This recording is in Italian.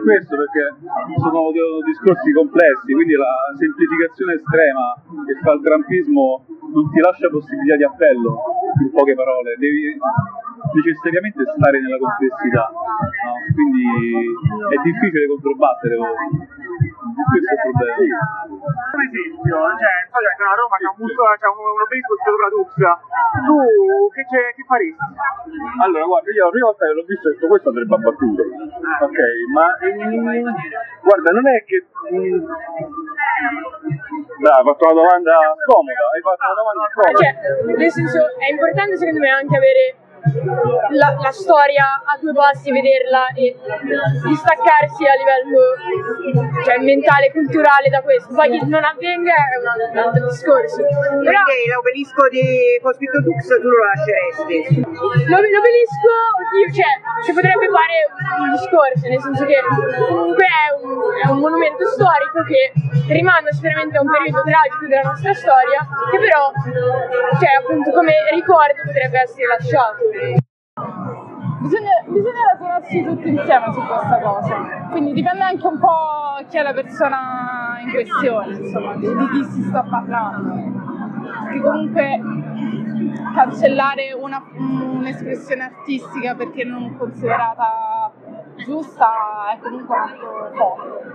Questo perché sono discorsi complessi, quindi la semplificazione estrema che fa il trampismo non ti lascia possibilità di appello, in poche parole, devi necessariamente stare nella complessità, no? Quindi è difficile controbattere. Questo è il problema. Un esempio, a Roma c'è un obelisco sopra Dux, tu che faresti? Allora, guarda, io la prima volta che l'ho visto ho detto questo andrebbe abbattuto, ok, ma guarda, non è che bravo, hai fatto una domanda scomoda, Cioè, nel senso, è importante secondo me anche avere la storia a due passi, vederla e distaccarsi a livello mentale, culturale da questo. Poi che non avvenga è un altro discorso. Però perché l'obelisco con scritto Dux tu lo lasceresti? L'obelisco, oddio, si potrebbe fare un discorso, nel senso che comunque è un monumento storico che rimanda sicuramente a un periodo tragico della nostra storia, che però, appunto come ricordo potrebbe essere lasciato. Bisogna ragionarsi tutti insieme su questa cosa, quindi dipende anche un po' chi è la persona in questione, insomma, di chi si sta parlando, perché comunque cancellare un'espressione artistica perché non considerata giusta è comunque un atto forte.